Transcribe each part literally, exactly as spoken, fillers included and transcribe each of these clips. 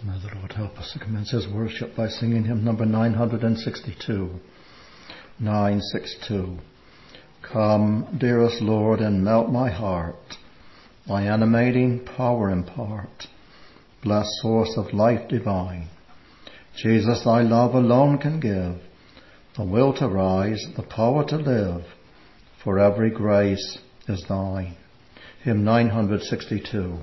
May the Lord help us to commence his worship by singing hymn number nine sixty-two. nine sixty-two. Come, dearest Lord, and melt my heart. Thy animating power impart. Blessed source of life divine. Jesus, thy love alone can give the will to rise, the power to live, for every grace is thine. Hymn nine sixty-two.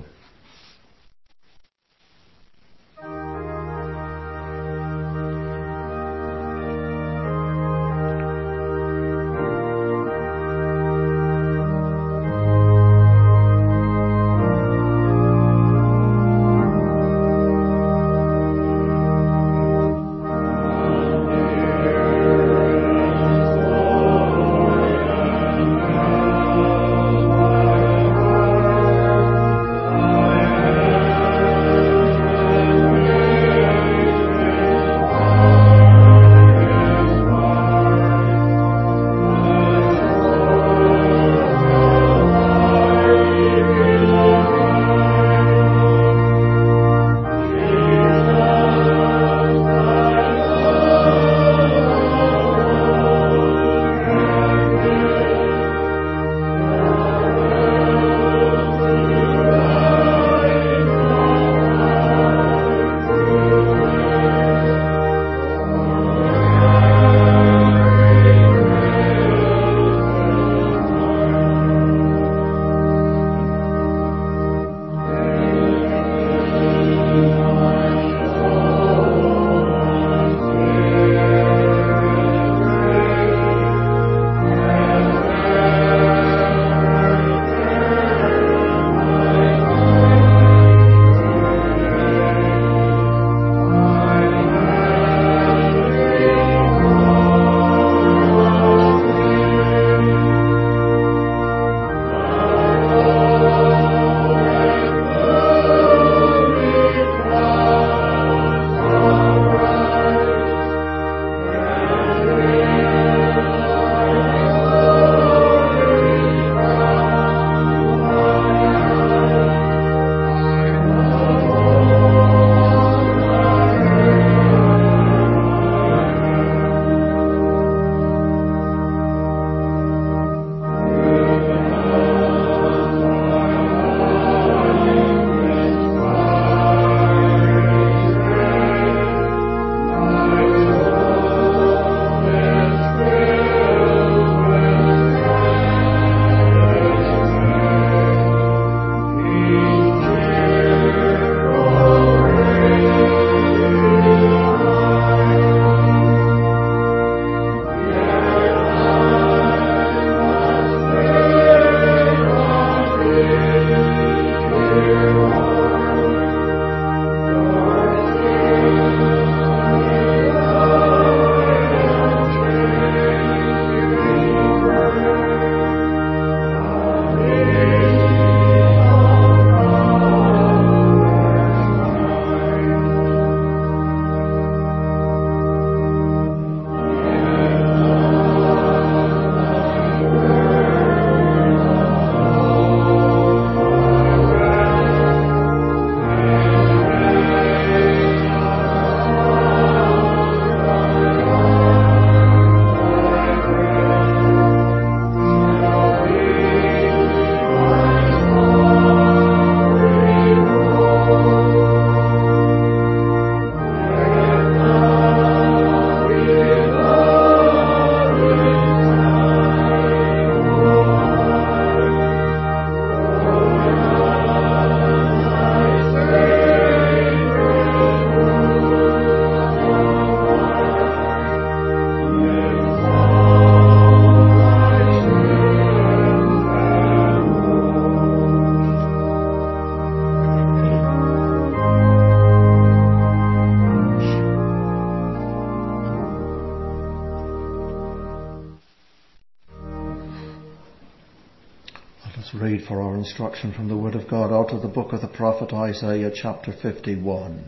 Read for our instruction from the Word of God out of the book of the prophet Isaiah, chapter fifty-one.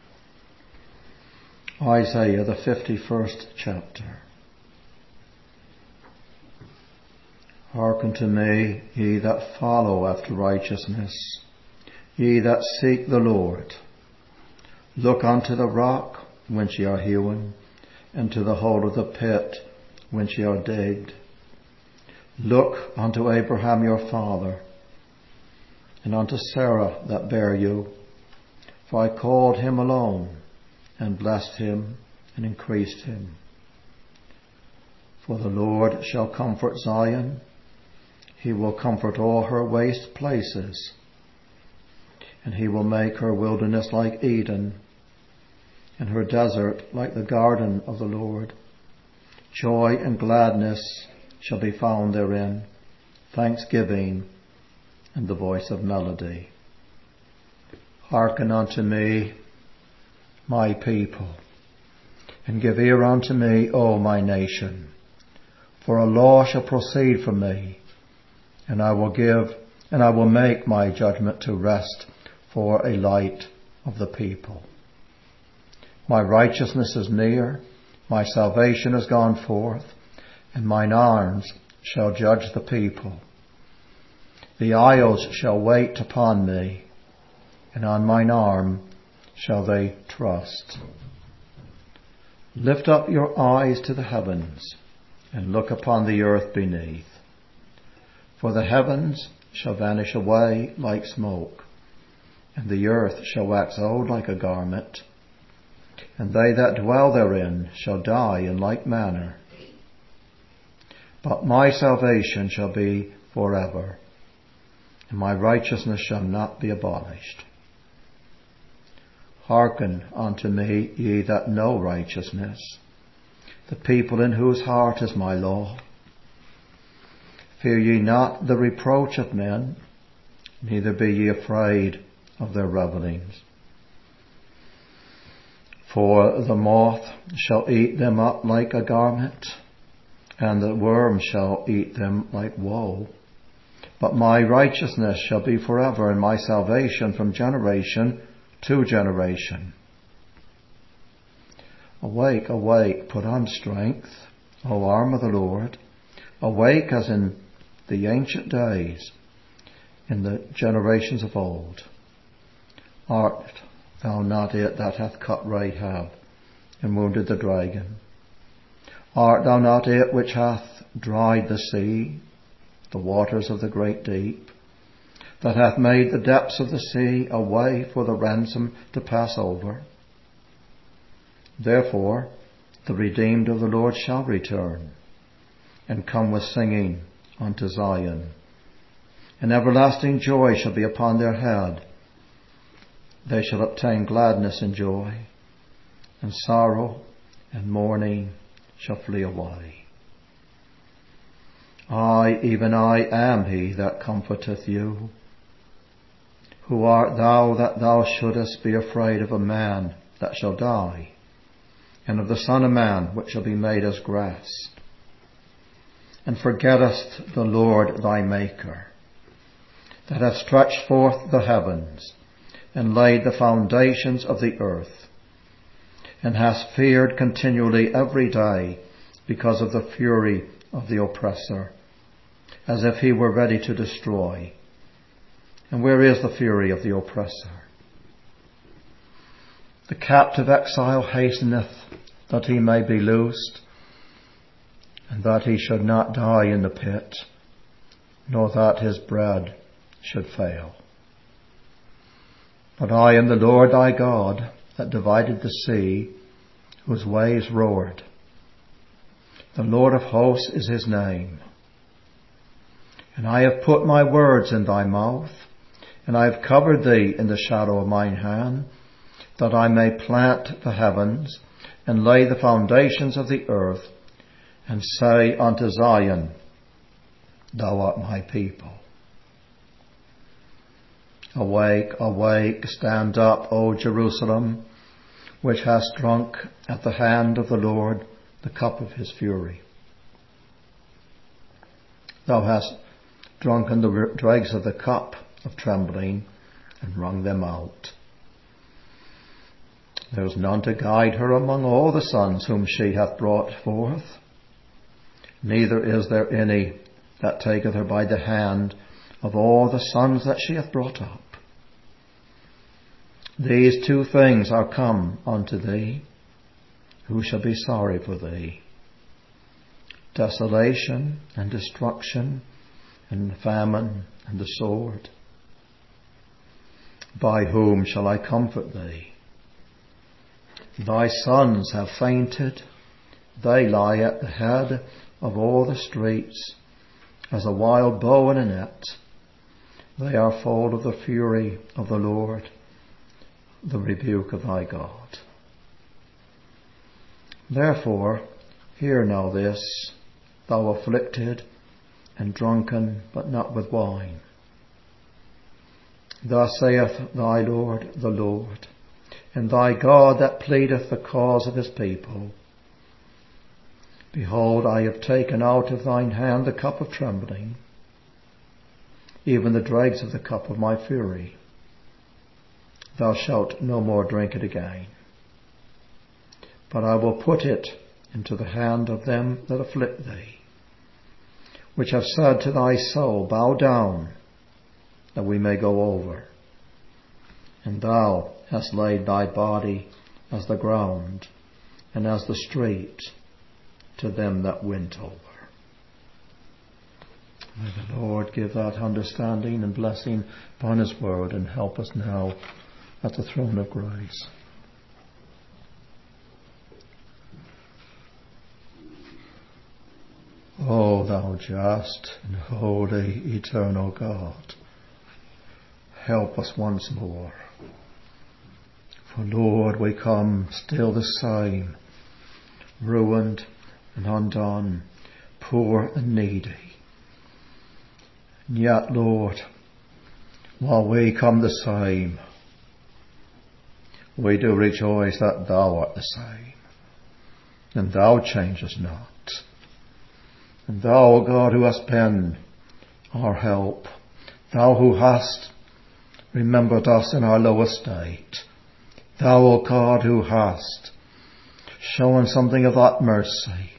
Isaiah, the fifty-first chapter. Hearken to me, ye that follow after righteousness, ye that seek the Lord. Look unto the rock whence ye are hewn, and to the hole of the pit whence ye are digged. Look unto Abraham your father, and unto Sarah that bare you. For I called him alone, and blessed him, and increased him. For the Lord shall comfort Zion, he will comfort all her waste places, and he will make her wilderness like Eden, and her desert like the garden of the Lord. Joy and gladness shall be found therein, thanksgiving and the voice of melody. Hearken unto me, my people, and give ear unto me, O my nation. For a law shall proceed from me, and I will give, and I will make my judgment to rest for a light of the people. My righteousness is near, my salvation is gone forth, and mine arms shall judge the people. The isles shall wait upon me, and on mine arm shall they trust. Lift up your eyes to the heavens, and look upon the earth beneath. For the heavens shall vanish away like smoke, and the earth shall wax old like a garment, and they that dwell therein shall die in like manner. But my salvation shall be forever, and my righteousness shall not be abolished. Hearken unto me, ye that know righteousness, the people in whose heart is my law. Fear ye not the reproach of men, neither be ye afraid of their revellings. For the moth shall eat them up like a garment, and the worm shall eat them like wool. But my righteousness shall be forever, and my salvation from generation to generation. Awake, awake, put on strength, O arm of the Lord. Awake as in the ancient days, in the generations of old. Art thou not it that hath cut Rahab, and wounded the dragon? Art thou not it which hath dried the sea, the waters of the great deep, that hath made the depths of the sea a way for the ransom to pass over? Therefore the redeemed of the Lord shall return, and come with singing unto Zion. And everlasting joy shall be upon their head. They shall obtain gladness and joy, and sorrow and mourning shall flee away. I, even I, am he that comforteth you. Who art thou that thou shouldest be afraid of a man that shall die, and of the Son of Man which shall be made as grass? And forgettest the Lord thy Maker, that hath stretched forth the heavens, and laid the foundations of the earth, and hast feared continually every day because of the fury of the oppressor, as if he were ready to destroy. And where is the fury of the oppressor? The captive exile hasteneth that he may be loosed, and that he should not die in the pit, nor that his bread should fail. But I am the Lord thy God, that divided the sea, whose waves roared. The Lord of hosts is his name. And I have put my words in thy mouth, and I have covered thee in the shadow of mine hand, that I may plant the heavens, and lay the foundations of the earth, and say unto Zion, Thou art my people. Awake, awake, stand up, O Jerusalem, which hast drunk at the hand of the Lord the cup of his fury. Thou hast drunken the dregs of the cup of trembling, and wrung them out. There is none to guide her among all the sons whom she hath brought forth, neither is there any that taketh her by the hand of all the sons that she hath brought up. These two things are come unto thee. Who shall be sorry for thee? Desolation and destruction and famine and the sword. By whom shall I comfort thee? Thy sons have fainted. They lie at the head of all the streets, as a wild bow in a net. They are full of the fury of the Lord, the rebuke of thy God. Therefore, hear now this, thou afflicted and drunken, but not with wine. Thus saith thy Lord, the Lord, and thy God that pleadeth the cause of his people. Behold, I have taken out of thine hand the cup of trembling, even the dregs of the cup of my fury. Thou shalt no more drink it again. But I will put it into the hand of them that afflict thee, which have said to thy soul, bow down, that we may go over. And thou hast laid thy body as the ground, and as the street to them that went over. May the Lord give that understanding and blessing upon his word, and help us now at the throne of grace. O thou just and holy, eternal God, help us once more. For Lord, we come still the same, ruined and undone, poor and needy. And yet, Lord, while we come the same, we do rejoice that thou art the same, and thou changest not. And thou, O God, who hast been our help, thou who hast remembered us in our low estate, thou, O God, who hast shown something of that mercy,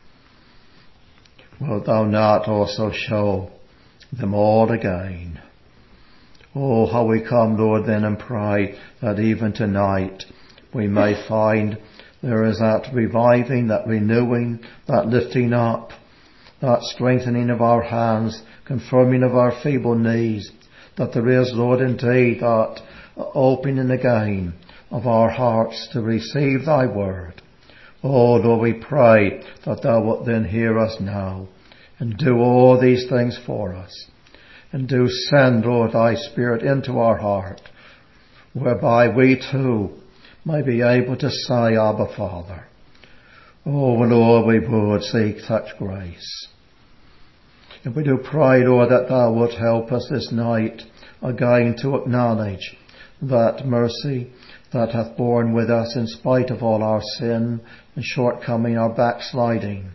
wilt thou not also show them all again? Oh, how we come, Lord, then, and pray that even tonight we may find there is that reviving, that renewing, that lifting up, that strengthening of our hands, confirming of our feeble knees, that there is, Lord, indeed that opening again of our hearts to receive thy word. Oh, Lord, we pray that thou wilt then hear us now and do all these things for us. And do send, Lord, thy Spirit into our heart, whereby we too may be able to say, Abba, Father. Oh, Lord, we would seek such grace. And we do pray, Lord, that thou wilt help us this night again to acknowledge that mercy that hath borne with us in spite of all our sin and shortcoming, our backsliding.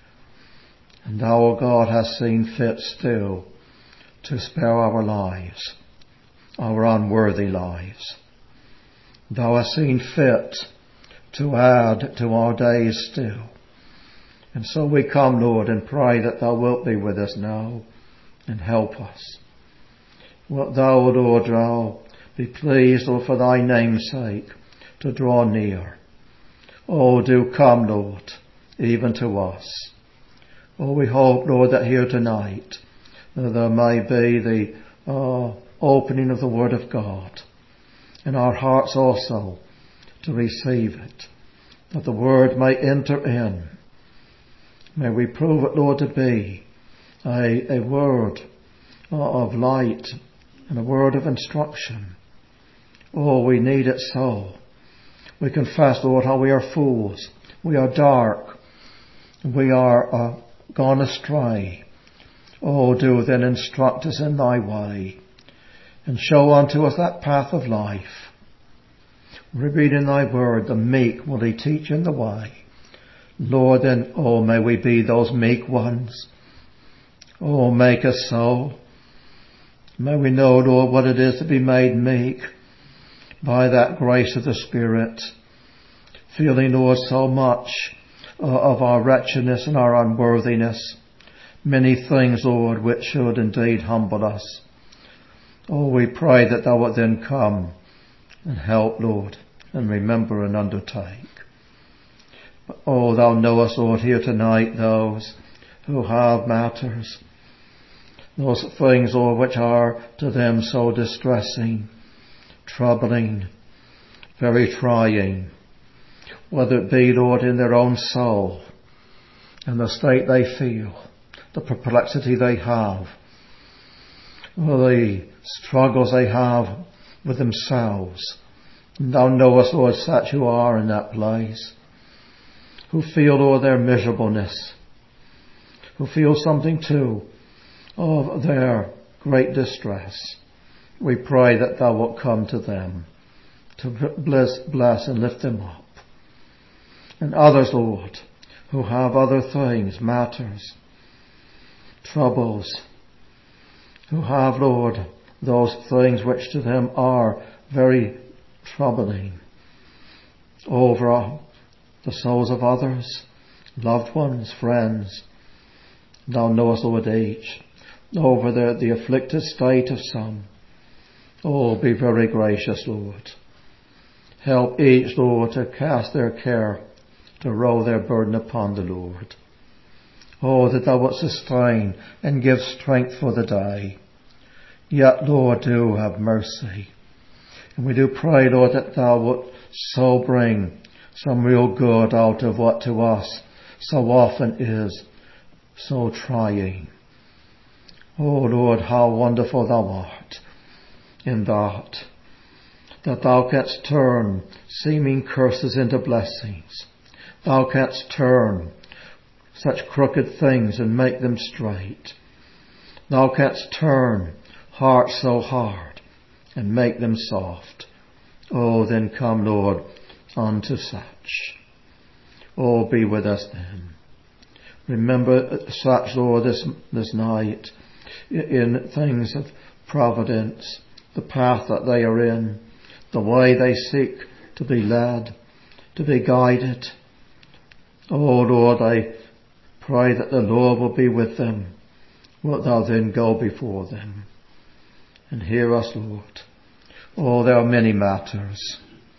And thou, O God, hast seen fit still to spare our lives, our unworthy lives. Thou hast seen fit to add to our days still. And so we come, Lord, and pray that thou wilt be with us now and help us. Wilt thou, O Lord, thou be pleased, Lord, for thy name's sake, to draw near. Oh, do come, Lord, even to us. Oh, we hope, Lord, that here tonight that there may be the uh, opening of the Word of God in our hearts also to receive it, that the Word may enter in. May we prove it, Lord, to be a, a word of light and a word of instruction. Oh, we need it so. We confess, Lord, how we are fools. We are dark. We are uh, gone astray. Oh, do then instruct us in thy way, and show unto us that path of life. We read in thy word, the meek will he teach in the way. Lord, then, oh, may we be those meek ones. Oh, make us so. May we know, Lord, what it is to be made meek by that grace of the Spirit, feeling, Lord, so much uh, of our wretchedness and our unworthiness. Many things, Lord, which should indeed humble us. Oh, we pray that thou wilt then come and help, Lord, and remember and undertake. But, oh, thou knowest, Lord, here tonight those who have matters, those things, Lord, which are to them so distressing, troubling, very trying, whether it be, Lord, in their own soul, and the state they feel, the perplexity they have, or the struggles they have with themselves. And thou knowest, Lord, such who are in that place, who feel, Lord, their miserableness, who feel something too of their great distress. We pray that thou wilt come to them to bless, bless and lift them up. And others, Lord, who have other things, matters, troubles, who have, Lord, those things which to them are very troubling over the souls of others, loved ones, friends. Thou knowest, Lord, each, over the, the afflicted state of some. Oh, be very gracious, Lord. Help each, Lord, to cast their care, to roll their burden upon the Lord. Oh, that thou wilt sustain and give strength for the day. Yet, Lord, do have mercy. And we do pray, Lord, that thou wilt so bring some real good out of what to us so often is so trying. Oh, Lord, how wonderful thou art in that, that thou canst turn seeming curses into blessings. Thou canst turn such crooked things and make them straight. Thou canst turn hearts so hard and make them soft. Oh, then come, Lord, unto such. Oh, be with us then. Remember such, Lord, this, this night in things of providence, the path that they are in, the way they seek to be led, to be guided. Oh, Lord, I pray that the Lord will be with them. Wilt thou then go before them and hear us, Lord? Oh, there are many matters.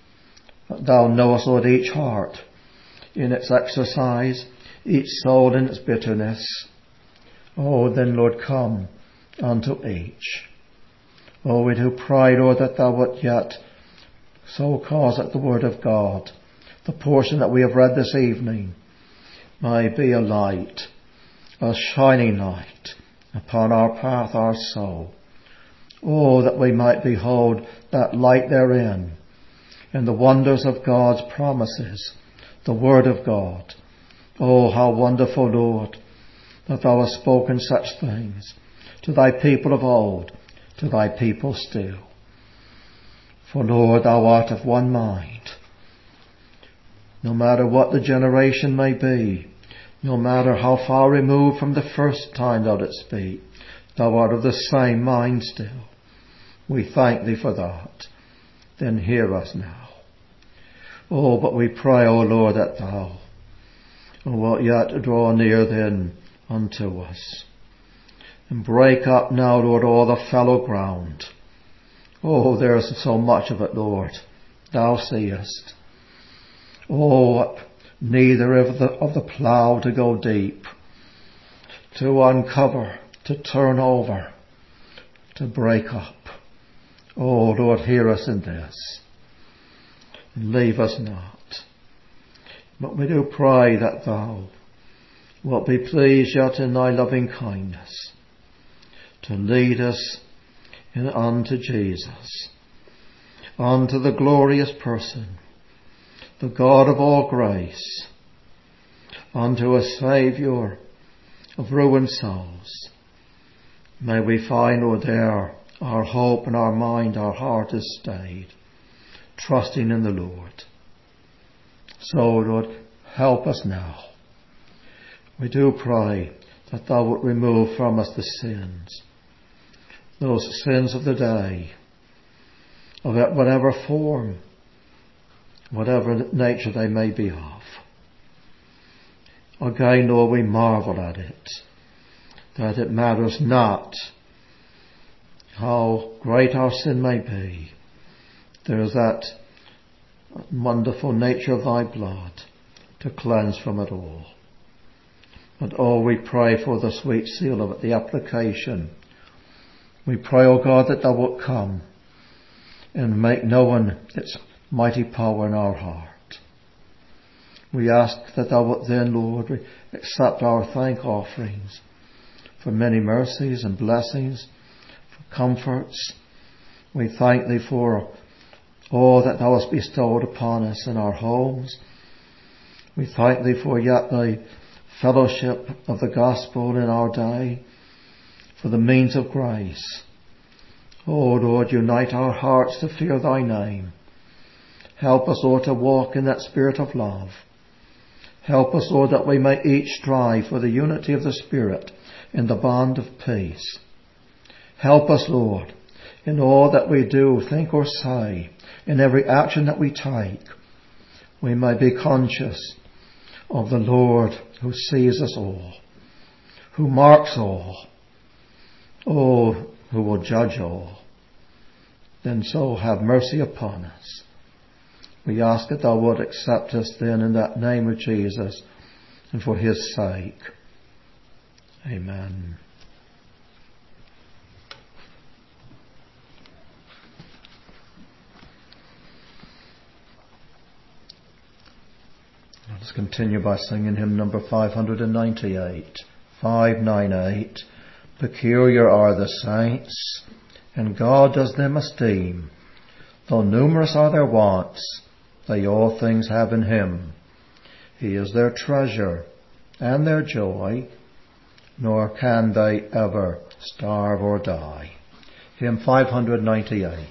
But thou knowest, Lord, each heart in its exercise, each soul in its bitterness. Oh, then, Lord, come unto each. Oh, we do pray, Lord, that thou wilt yet so cause that the word of God, the portion that we have read this evening, may be a light, a shining light upon our path, our soul. Oh, that we might behold that light therein, and the wonders of God's promises, the word of God. Oh, how wonderful, Lord, that thou hast spoken such things to thy people of old, to thy people still. For, Lord, thou art of one mind. No matter what the generation may be, no matter how far removed from the first time thou didst speak, thou art of the same mind still. We thank thee for that. Then hear us now. Oh, but we pray, O Lord, that thou wilt yet draw near then unto us. And break up now, Lord, all the fallow ground. Oh, there's so much of it, Lord. Thou seest. Oh, neither of the, of the plough to go deep, to uncover, to turn over, to break up. Oh, Lord, hear us in this. And leave us not. But we do pray that thou wilt be pleased yet in thy loving kindness to lead us in unto Jesus, unto the glorious person, the God of all grace, unto a Saviour of ruined souls. May we find, Lord, there our hope and our mind, our heart is stayed, trusting in the Lord. So, Lord, help us now. We do pray that thou wilt remove from us the sins, those sins of the day, of whatever form, whatever nature they may be of. Again, Lord, we marvel at it, that it matters not how great our sin may be, There is that wonderful nature of thy blood to cleanse from it all. And oh, we pray for the sweet seal of it, the application. We pray, O God, that thou wilt come and make known its mighty power in our heart. We ask that thou wilt then, Lord, accept our thank offerings for many mercies and blessings, for comforts. We thank thee for all that thou hast bestowed upon us in our homes. We thank thee for yet the fellowship of the gospel in our day, for the means of grace. O Lord, unite our hearts to fear thy name. Help us, Lord, to walk in that spirit of love. Help us, Lord, that we may each strive for the unity of the Spirit in the bond of peace. Help us, Lord, in all that we do, think or say, in every action that we take, we may be conscious of the Lord who sees us all, who marks all, oh, who will judge all. Then so have mercy upon us. We ask that thou wilt accept us then in that name of Jesus and for his sake. Amen. Let us continue by singing hymn number five ninety-eight. five ninety-eight. Peculiar are the saints, and God does them esteem. Though numerous are their wants, they all things have in him. He is their treasure and their joy, nor can they ever starve or die. Hymn five ninety-eight.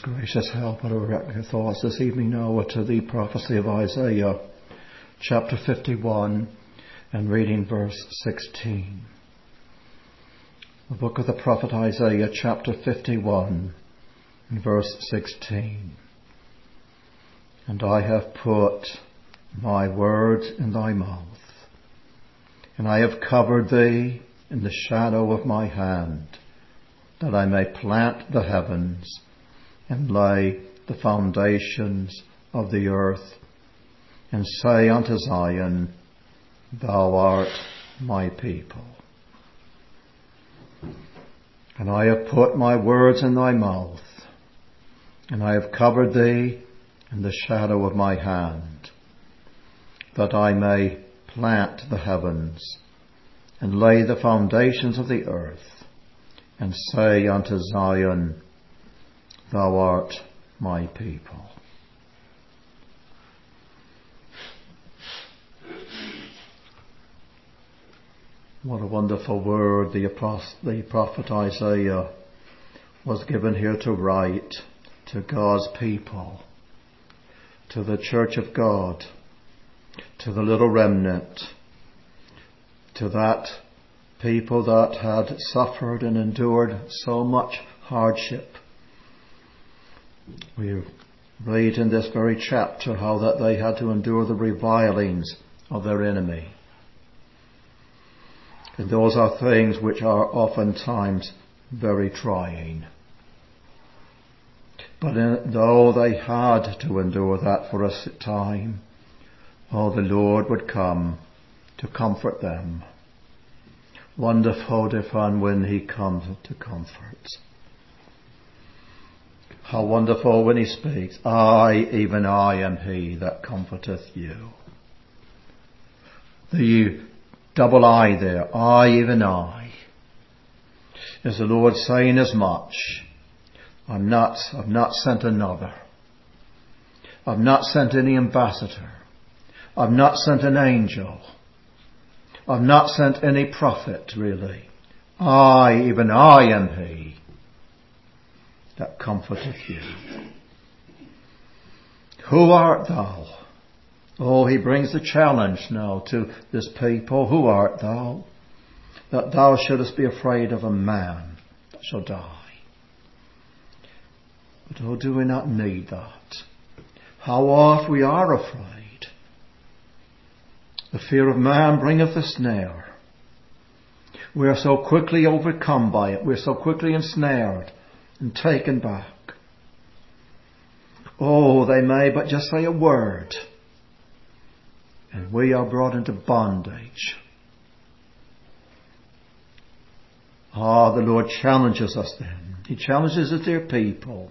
gracious help, I direct your thoughts this evening now to the prophecy of Isaiah, chapter fifty-one, and reading verse sixteen. The book of the prophet Isaiah, chapter fifty-one, and verse sixteen. And I have put my words in thy mouth, and I have covered thee in the shadow of my hand, that I may plant the heavens and lay the foundations of the earth, and say unto Zion, Thou art my people. And I have put my words in thy mouth, and I have covered thee in the shadow of my hand, that I may plant the heavens and lay the foundations of the earth, and say unto Zion, Thou art my people. What a wonderful word the prophet Isaiah was given here to write to God's people, to the church of God, to the little remnant, to that people that had suffered and endured so much hardship. We read in this very chapter how that they had to endure the revilings of their enemy. And those are things which are oftentimes very trying. But in, though they had to endure that for a time, oh, the Lord would come to comfort them. Wonderful, dear friend, when He comes to comfort. How wonderful when He speaks, I, even I, am He that comforteth you. The double I there, I, even I. Is the Lord saying as much? I'm not, I've not sent another. I've not sent any ambassador. I've not sent an angel. I've not sent any prophet, really. I, even I, am He that comforteth you. Who art thou? Oh, He brings the challenge now to this people. Who art thou? That thou shouldest be afraid of a man that shall die. But oh, do we not need that? How oft we are afraid. The fear of man bringeth a snare. We are so quickly overcome by it. We are so quickly ensnared and taken back. Oh, they may but just say a word, and we are brought into bondage. Ah, the Lord challenges us then. He challenges His dear people.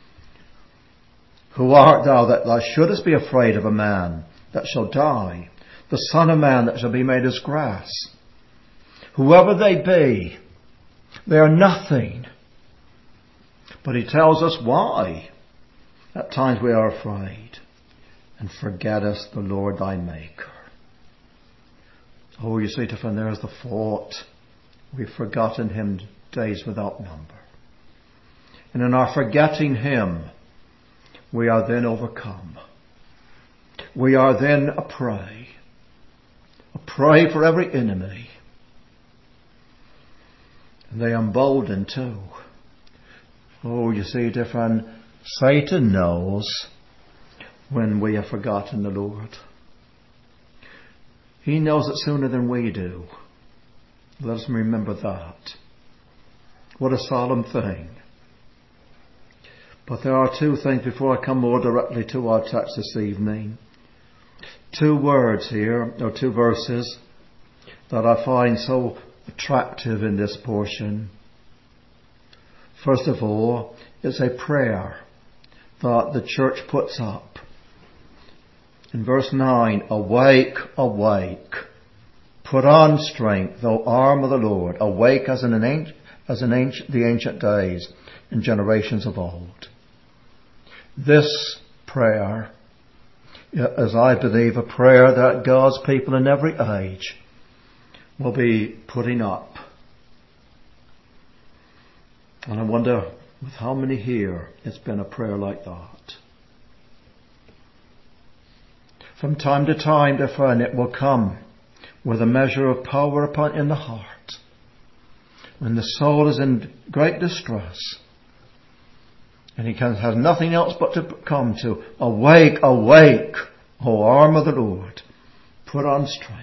Who art thou that thou shouldest be afraid of a man that shall die? The Son of Man that shall be made as grass. Whoever they be, they are nothing. But He tells us why. At times we are afraid. And forgettest the Lord thy Maker. Oh, you see, friend, there's the fault. We've forgotten Him days without number. And in our forgetting Him, we are then overcome. We are then a prey. A prey for every enemy. And they embolden too. Oh, you see, dear friend, Satan knows when we have forgotten the Lord. He knows it sooner than we do. Let us remember that. What a solemn thing. But there are two things before I come more directly to our text this evening. Two words here, or two verses, that I find so attractive in this portion. First of all, it's a prayer that the church puts up. In verse nine, awake, awake. Put on strength, thou arm of the Lord. Awake as in an ancient, as in ancient, the ancient days and generations of old. This prayer is, I believe, a prayer that God's people in every age will be putting up. And I wonder With how many here it's been a prayer like that? From time to time, different, it will come with a measure of power upon in the heart. When the soul is in great distress, and he can, has nothing else but to come to, awake, awake, O arm of the Lord, put on strength.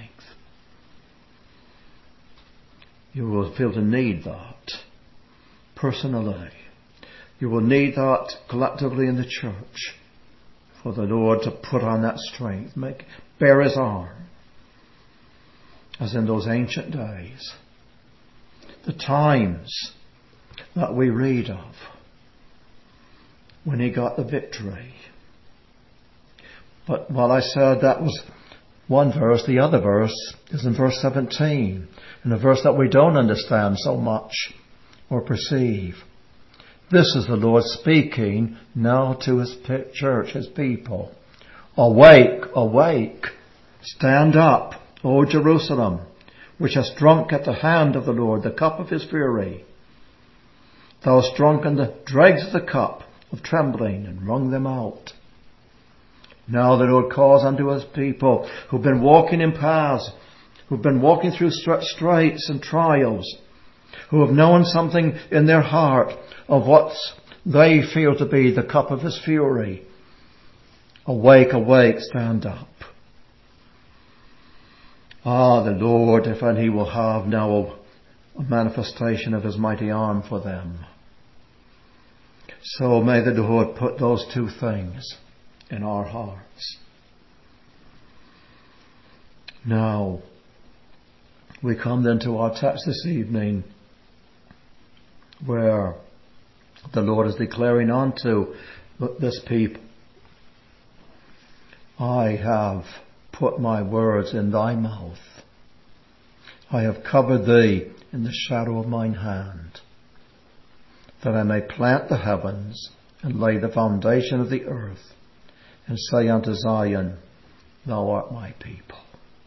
You will feel to need that personally. You will need that collectively in the church for the Lord to put on that strength, make bear his arm, as in those ancient days. The times that we read of when he got the victory. But while I said that was one verse, the other verse is in verse seventeen, in a verse that we don't understand so much or perceive. This is the Lord speaking now to his church, his people. Awake, awake, stand up, O Jerusalem, which hast drunk at the hand of the Lord the cup of his fury. Thou hast drunken the dregs of the cup of trembling and wrung them out. Now the Lord calls unto his people who've been walking in paths, who've been walking through straits and trials, who have known something in their heart of what they feel to be the cup of his fury. Awake, awake, stand up. Ah, the Lord, if and he will have now a manifestation of his mighty arm for them. So may the Lord put those two things in our hearts. Now, we come then to our text this evening, where the Lord is declaring unto this people, I have put my words in thy mouth. I have covered thee in the shadow of mine hand, that I may plant the heavens and lay the foundation of the earth, and say unto Zion, thou art my people.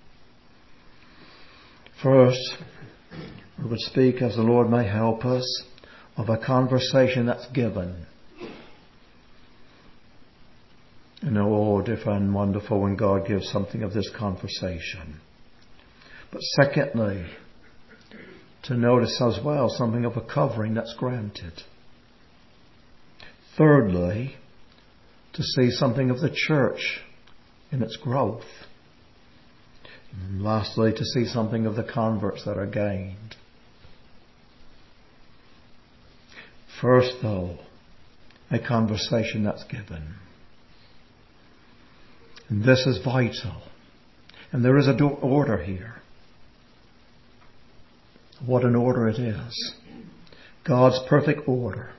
First, we would speak, as the Lord may help us, of a conversation that's given. And oh, different and wonderful when God gives something of this conversation. But secondly, to notice as well something of a covering that's granted. Thirdly, to see something of the church in its growth. And lastly, to see something of the converts that are gained. First, though, a conversation that's given. And this is vital. And there is a do- order here. What an order it is. God's perfect order.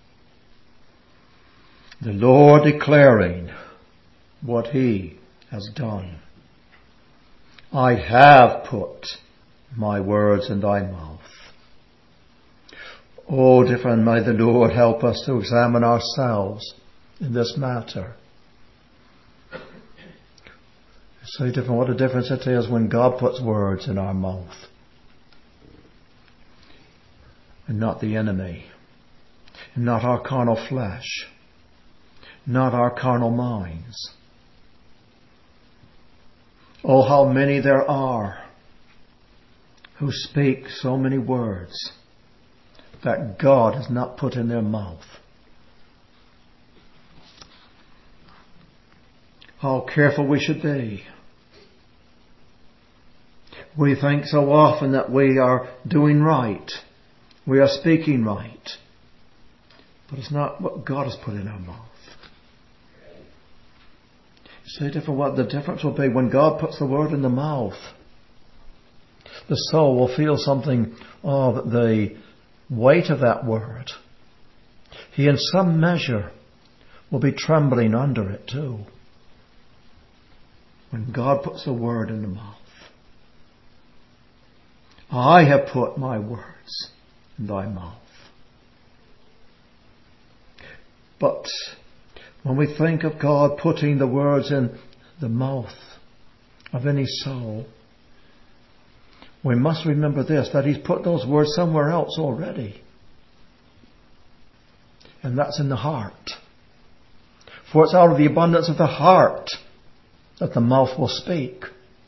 The Lord declaring what he has done. I have put my words in thy mouth. Oh, different, may the Lord help us to examine ourselves in this matter. So different, what a difference it is when God puts words in our mouth. And not the enemy. And not our carnal flesh. Not our carnal minds. Oh, how many there are who speak so many words that God has not put in their mouth. How careful we should be. We think so often that we are doing right. We are speaking right. But it's not what God has put in our mouth. See, different what the difference will be when God puts the word in the mouth. The soul will feel something of the weight of that word. He in some measure will be trembling under it too. When God puts the word in the mouth. I have put my words in thy mouth. But when we think of God putting the words in the mouth of any soul, we must remember this, that he's put those words somewhere else already. And that's in the heart. For it's out of the abundance of the heart that the mouth will speak.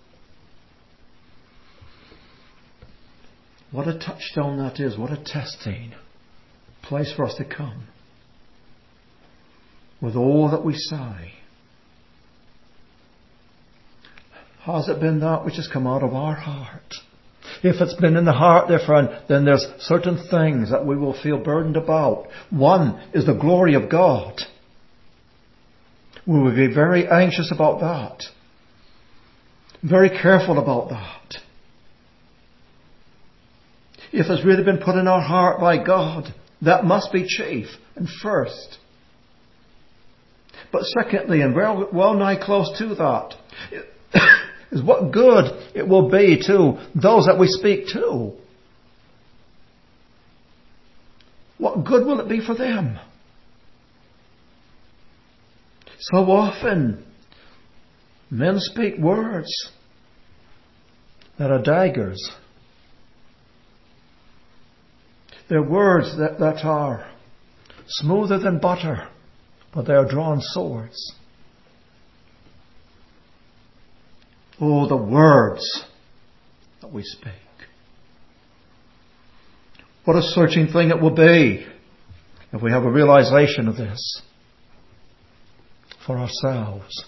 What a touchstone that is. What a testing place for us to come. With all that we say. Has it been that which has come out of our heart? If it's been in the heart, dear friend, then there's certain things that we will feel burdened about. One is the glory of God. We will be very anxious about that. Very careful about that. If it's really been put in our heart by God, that must be chief and first. But secondly, and well, well nigh close to that, is what good it will be to those that we speak to. What good will it be for them? So often, men speak words that are daggers. They're words that, that are smoother than butter, but they are drawn swords. Oh, the words that we speak. What a searching thing it will be if we have a realization of this for ourselves.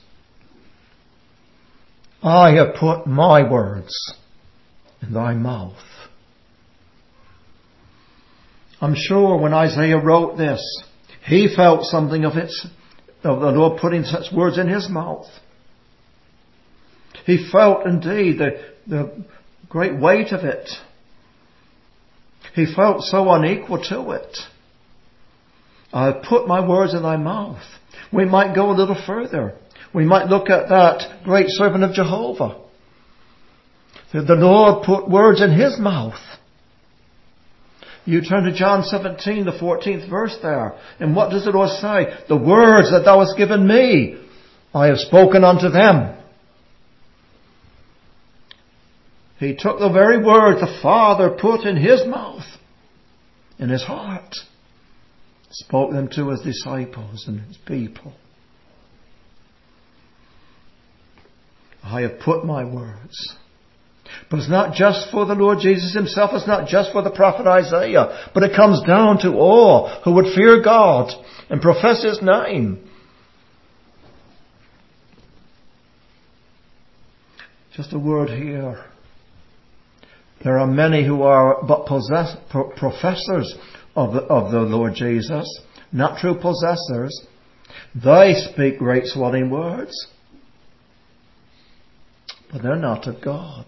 I have put my words in thy mouth. I'm sure when Isaiah wrote this, he felt something of it, of the Lord putting such words in his mouth. He felt indeed the, the great weight of it. He felt so unequal to it. I have put my words in thy mouth. We might go a little further. We might look at that great servant of Jehovah. The Lord put words in his mouth. You turn to John seventeen, the fourteenth verse there. And what does the Lord say? The words that thou hast given me, I have spoken unto them. He took the very words the Father put in his mouth, in his heart, spoke them to his disciples and his people. I have put my words. But it's not just for the Lord Jesus himself. It's not just for the prophet Isaiah. But it comes down to all who would fear God and profess his name. Just a word here. There are many who are but possess, pro, professors of the, of the Lord Jesus, not true possessors. They speak great swelling words, but they're not of God.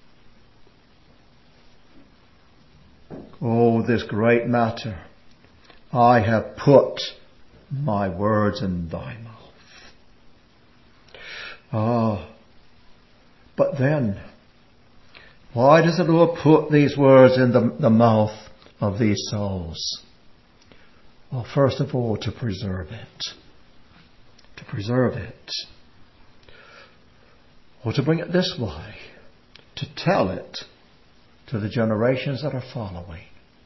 Oh, this great matter. I have put my words in thy mouth. Ah, but then, why does the Lord put these words in the, the mouth of these souls? Well, first of all, to preserve it. To preserve it. Or to bring it this way. To tell it to the generations that are following.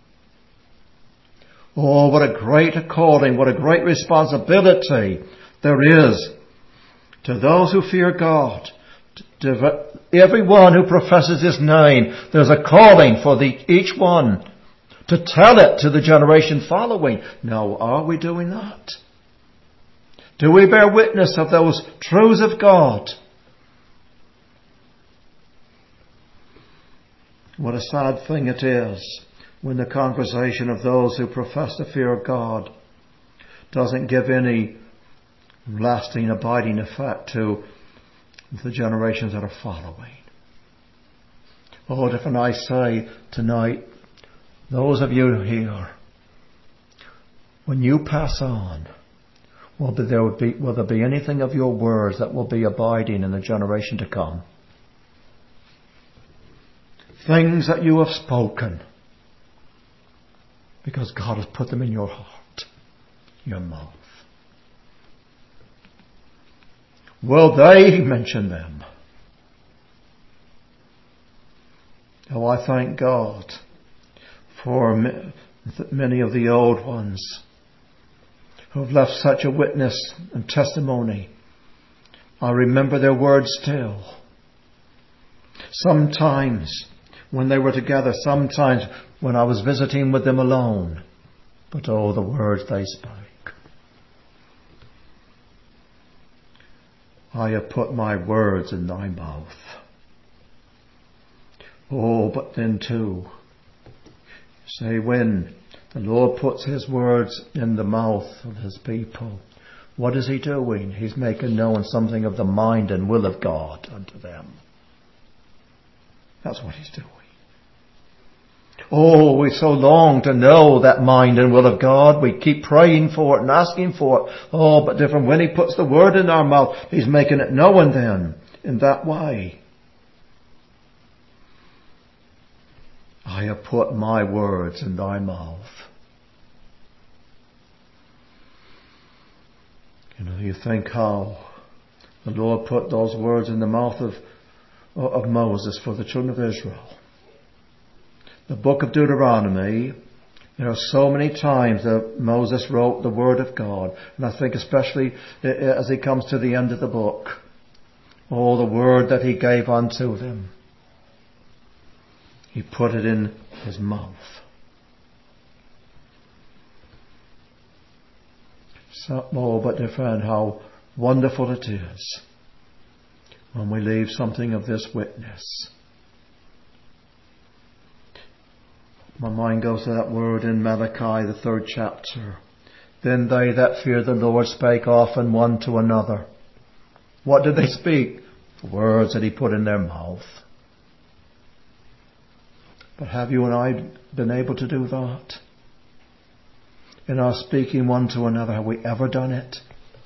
Oh, what a great calling, what a great responsibility there is to those who fear God. To everyone who professes his name, there's a calling for the, each one to tell it to the generation following. Now, are we doing that? Do we bear witness of those truths of God? What a sad thing it is when the conversation of those who profess the fear of God doesn't give any lasting, abiding effect to the generations that are following. Oh, if I say tonight, those of you here, when you pass on, will there be, will there be anything of your words that will be abiding in the generation to come? Things that you have spoken, because God has put them in your heart, your mouth. Will they mention them? Oh, I thank God for many of the old ones who have left such a witness and testimony. I remember their words still. Sometimes when they were together, sometimes when I was visiting with them alone. But oh, the words they spoke. I have put my words in thy mouth. Oh, but then too, say when the Lord puts his words in the mouth of his people, what is he doing? He's making known something of the mind and will of God unto them. That's what he's doing. Oh, we so long to know that mind and will of God. We keep praying for it and asking for it. Oh, but different when he puts the word in our mouth, he's making it known then in that way. I have put my words in thy mouth. You know, you think how the Lord put those words in the mouth of, of Moses for the children of Israel. The book of Deuteronomy, there are so many times that Moses wrote the word of God. And I think especially as he comes to the end of the book, oh, the word that he gave unto them. He put it in his mouth. So, oh, but dear friend, how wonderful it is when we leave something of this witness. My mind goes to that word in Malachi, the third chapter. Then they that fear the Lord spake often one to another. What did they speak? The words that he put in their mouth. But have you and I been able to do that? In our speaking one to another, have we ever done it?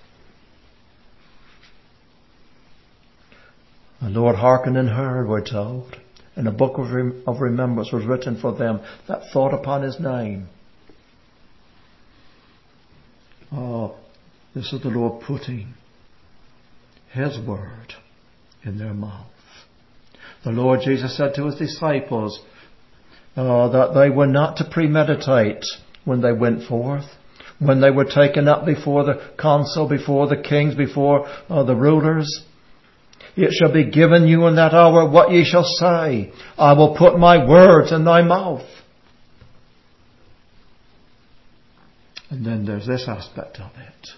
The Lord hearkened and heard, we're told. And a book of, rem- of remembrance was written for them that thought upon his name. Oh, this is the Lord putting his word in their mouth. The Lord Jesus said to his disciples uh, that they were not to premeditate when they went forth, when they were taken up before the council, before the kings, before uh, the rulers. It shall be given you in that hour what ye shall say. I will put my words in thy mouth. And then there's this aspect of it.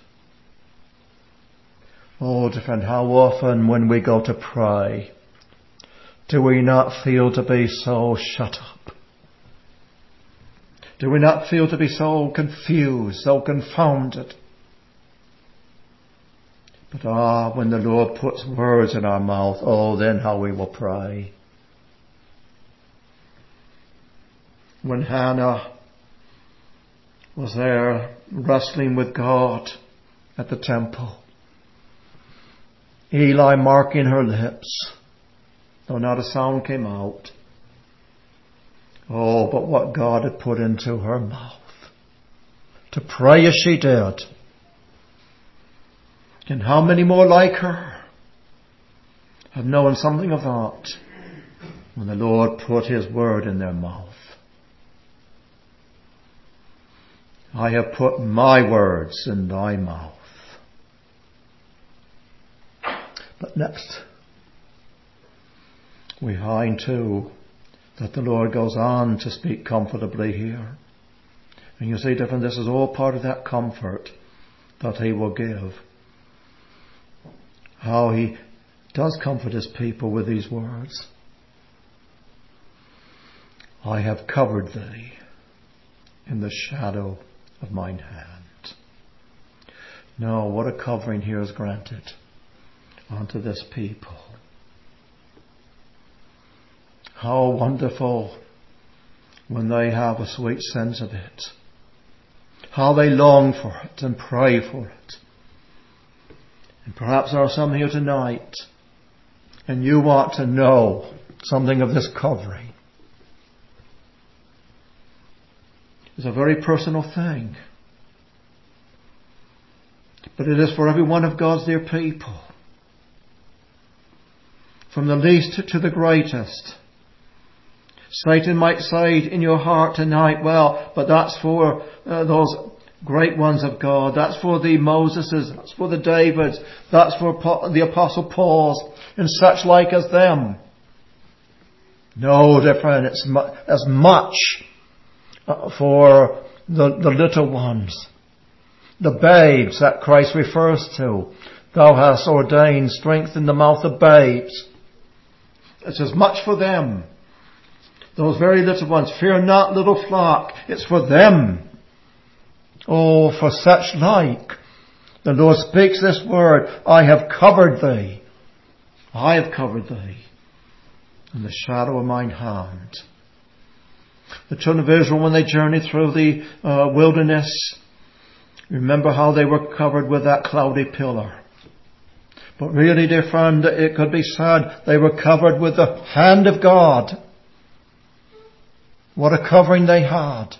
Oh, dear friend, how often when we go to pray, do we not feel to be so shut up? Do we not feel to be so confused, so confounded? But ah, when the Lord puts words in our mouth, oh, then how we will pray. When Hannah was there wrestling with God at the temple, Eli marking her lips, though not a sound came out. Oh, but what God had put into her mouth to pray as she did. And how many more like her have known something of that when the Lord put his word in their mouth. I have put my words in thy mouth. But next, we find too that the Lord goes on to speak comfortably here. And you see, different, this is all part of that comfort that he will give. How he does comfort his people with these words. I have covered thee in the shadow of mine hand. No, what a covering here is granted unto this people. How wonderful when they have a sweet sense of it. How they long for it and pray for it. And perhaps there are some here tonight and you want to know something of this covering. It's a very personal thing. But it is for every one of God's dear people. From the least to the greatest. Satan might say in your heart tonight, well, but that's for uh, those great ones of God. That's for the Moseses. That's for the Davids. That's for the Apostle Pauls and such like as them. No, dear friend, it's mu- as much for the, the little ones, the babes that Christ refers to. Thou hast ordained strength in the mouth of babes. It's as much for them. Those very little ones. Fear not, little flock. It's for them. Oh, for such like. The Lord speaks this word. I have covered thee. I have covered thee in the shadow of mine hand. The children of Israel, when they journeyed through the uh, wilderness, remember how they were covered with that cloudy pillar. But really, dear friend, it could be said they were covered with the hand of God. What a covering they had.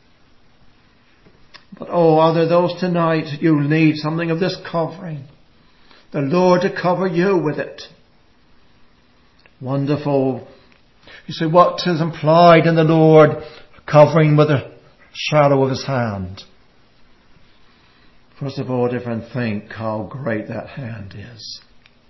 But oh, are there those tonight, you need something of this covering. The Lord to cover you with it. Wonderful. You see, what is implied in the Lord covering with the shadow of His hand? First of all, different think how great that hand is.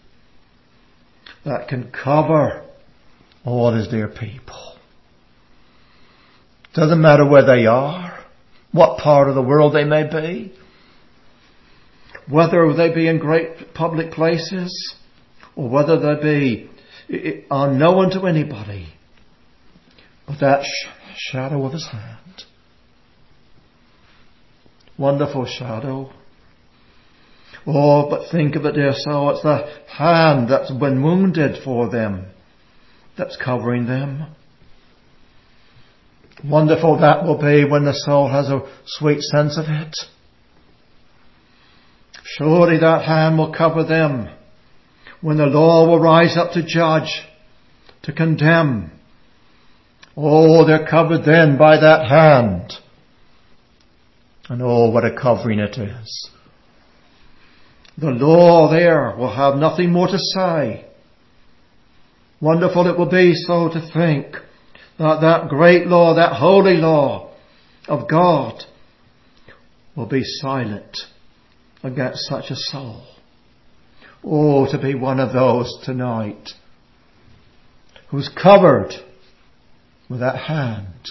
That can cover all His dear people. Doesn't matter where they are, what part of the world they may be, whether they be in great public places, or whether they be unknown to anybody. But that sh- shadow of His hand. Wonderful shadow. Oh, but think of it, dear soul. It's the hand that's been wounded for them that's covering them. Wonderful that will be when the soul has a sweet sense of it. Surely that hand will cover them when the law will rise up to judge, to condemn. Oh, they're covered then by that hand. And oh, what a covering it is. The law there will have nothing more to say. Wonderful it will be so to think that that great law, that holy law of God will be silent against such a soul. Oh, to be one of those tonight who's covered with that hand.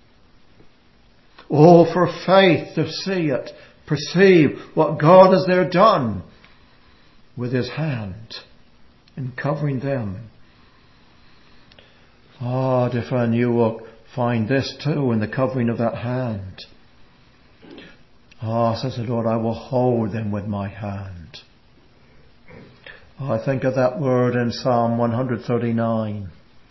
Oh, for faith to see it, perceive what God has there done with His hand in covering them. Ah, dear friend, you will find this too in the covering of that hand. Ah, says the Lord, I will hold them with my hand. I think of that word in Psalm one thirty-nine.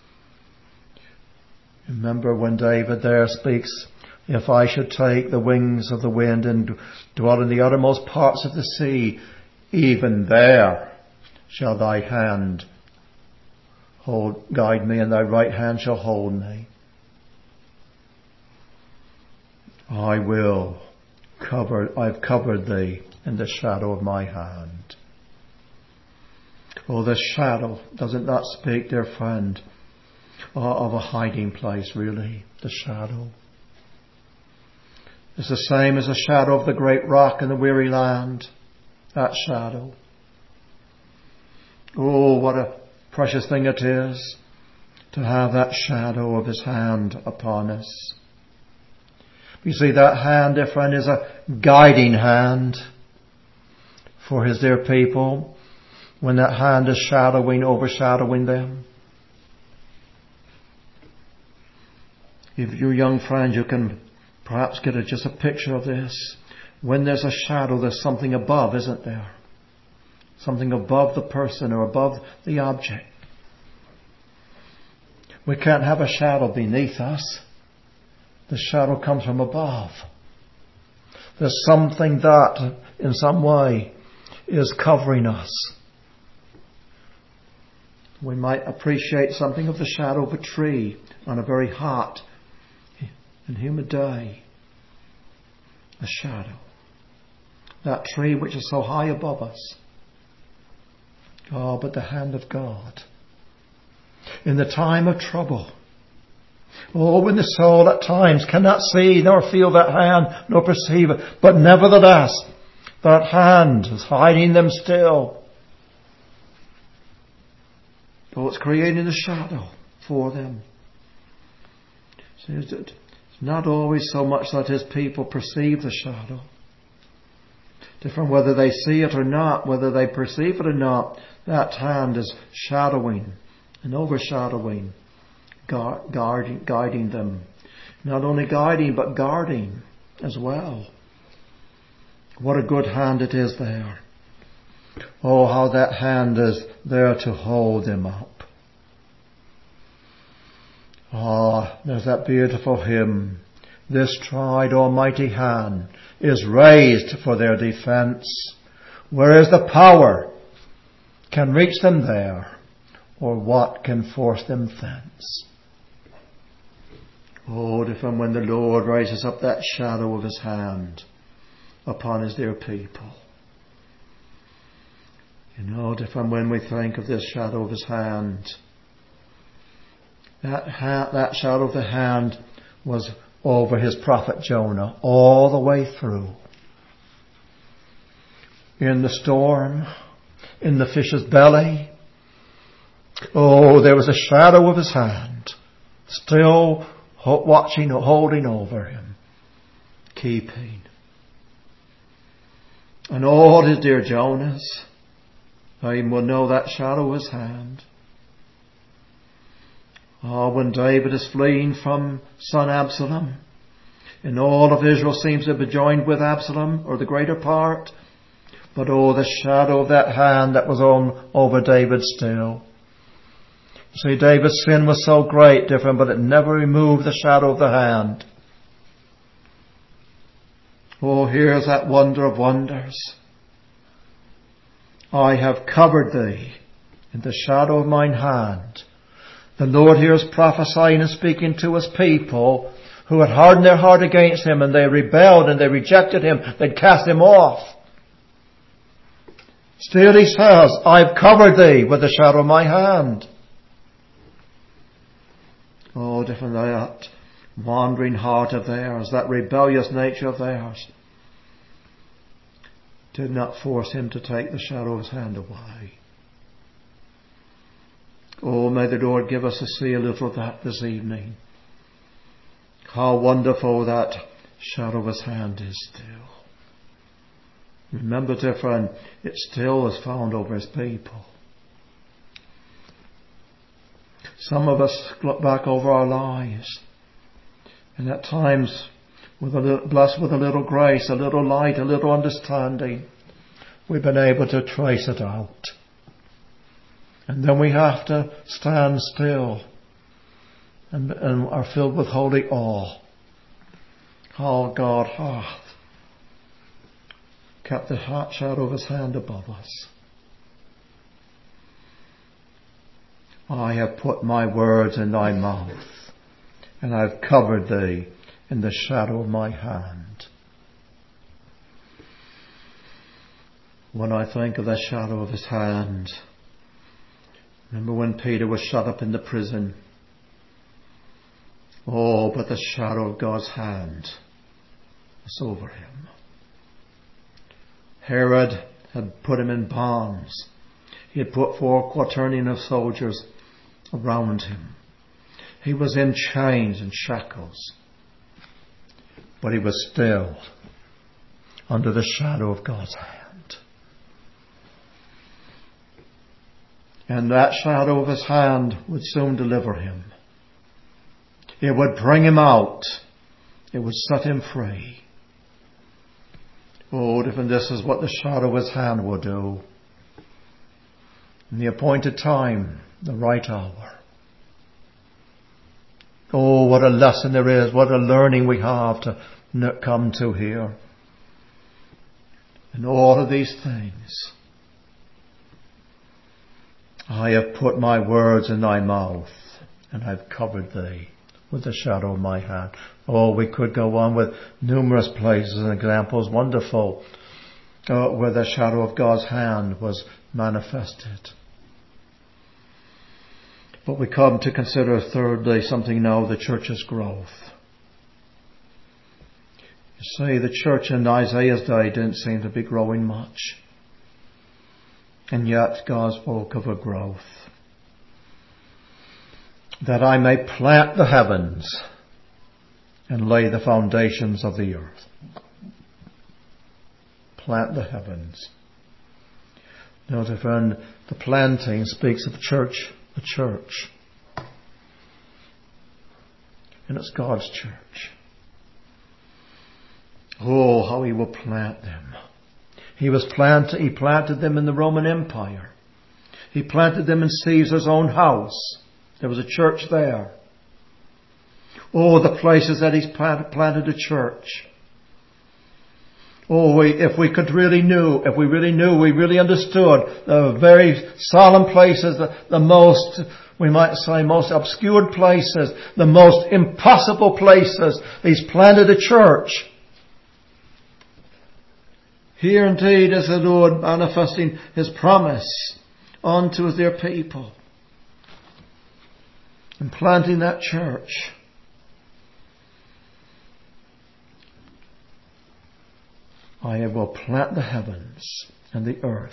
Remember when David there speaks, if I should take the wings of the wind and dwell in the uttermost parts of the sea, even there shall thy hand hold, guide me, and thy right hand shall hold me. I will cover, I've covered thee in the shadow of my hand. Oh, the shadow, doesn't that speak, dear friend, of a hiding place, really? The shadow. It's the same as the shadow of the great rock in the weary land. That shadow. Oh, what a precious thing it is to have that shadow of His hand upon us. You see, that hand, dear friend, is a guiding hand for His dear people when that hand is shadowing, overshadowing them. If you're young friends, you can perhaps get a, just a picture of this. When there's a shadow, there's something above, isn't there? Something above the person or above the object. We can't have a shadow beneath us. The shadow comes from above. There's something that, in some way, is covering us. We might appreciate something of the shadow of a tree on a very hot and humid day. A shadow. That tree which is so high above us. Oh, but the hand of God. In the time of trouble, Oh, when the soul at times cannot see nor feel that hand nor perceive it, but nevertheless that hand is hiding them still. Oh, it's creating a shadow for them. See, it's not always so much that his people perceive the shadow. Different whether they see it or not, whether they perceive it or not, that hand is shadowing and overshadowing, guarding, guiding them. Not only guiding, but guarding as well. What a good hand it is there. Oh, how that hand is there to hold them up. Ah, oh, there's that beautiful hymn. This tried almighty hand is raised for their defense. Where is the power can reach them there, or what can force them thence? Oh, if and when the Lord raises up that shadow of his hand upon his dear people. You know, if and when we think of this shadow of his hand, that, ha- that shadow of the hand was over his prophet Jonah all the way through. In the storm, in the fish's belly, oh, there was a shadow of his hand still watching, holding over him, keeping. And all his dear Jonahs, they will know that shadow of his hand. Oh, when David is fleeing from son Absalom, and all of Israel seems to be joined with Absalom, or the greater part, but oh, the shadow of that hand that was on over David still. See, David's sin was so great, different, but it never removed the shadow of the hand. Oh, here's that wonder of wonders. I have covered thee in the shadow of mine hand. The Lord here is prophesying and speaking to his people who had hardened their heart against him, and they rebelled and they rejected him. They'd cast him off. Still he says, I've covered thee with the shadow of my hand. Oh, different that wandering heart of theirs, that rebellious nature of theirs, did not force him to take the shadow of his hand away. Oh, may the Lord give us to see a little of that this evening. How wonderful that shadow of his hand is still. Remember, dear friend, it still is found over his people. Some of us look back over our lives, and at times, with a little, blessed with a little grace, a little light, a little understanding, we've been able to trace it out. And then we have to stand still and, and are filled with holy awe. How God hath kept the shadow of his hand above us. I have put my words in thy mouth, and I have covered thee in the shadow of my hand. When I think of the shadow of his hand, remember when Peter was shut up in the prison? Oh, but the shadow of God's hand was over him. Herod had put him in bonds. He had put four quaternion of soldiers around him. He was in chains and shackles. But he was still under the shadow of God's hand. And that shadow of his hand would soon deliver him. It would bring him out. It would set him free. Oh, if this is what the shadow of his hand will do. In the appointed time, the right hour. Oh, what a lesson there is. What a learning we have to come to here. And all of these things. I have put my words in thy mouth, and I've covered thee with the shadow of my hand. Oh, we could go on with numerous places and examples, wonderful, uh, where the shadow of God's hand was manifested. But we come to consider thirdly something now, the church's growth. You see, the church in Isaiah's day didn't seem to be growing much. And yet God spoke of a growth. That I may plant the heavens and lay the foundations of the earth. Plant the heavens. Note, friend, the planting speaks of the church, the church. And it's God's church. Oh, how He will plant them. He was planted, He planted them in the Roman Empire. He planted them in Caesar's own house. There was a church there. Oh, the places that He's planted, planted a church. Oh, we, if we could really knew, if we really knew, we really understood the very solemn places, the, the most, we might say, most obscured places, the most impossible places, He's planted a church. Here indeed is the Lord manifesting His promise unto His dear people. And planting that church. I will plant the heavens and the earth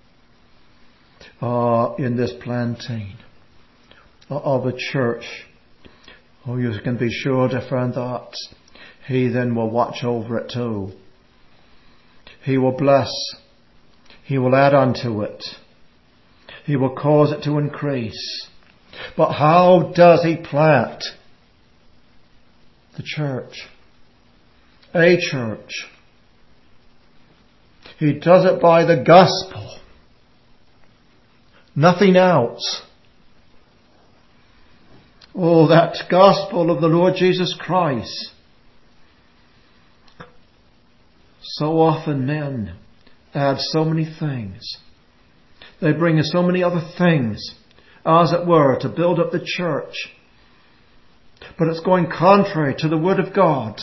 uh, in this planting of a church. Oh, you can be sure, dear friend, that He then will watch over it too. He will bless. He will add unto it. He will cause it to increase. But how does He plant the church? A church. He does it by the gospel. Nothing else. Oh, that gospel of the Lord Jesus Christ. So often men add so many things. They bring in so many other things, as it were, to build up the church. But it's going contrary to the Word of God.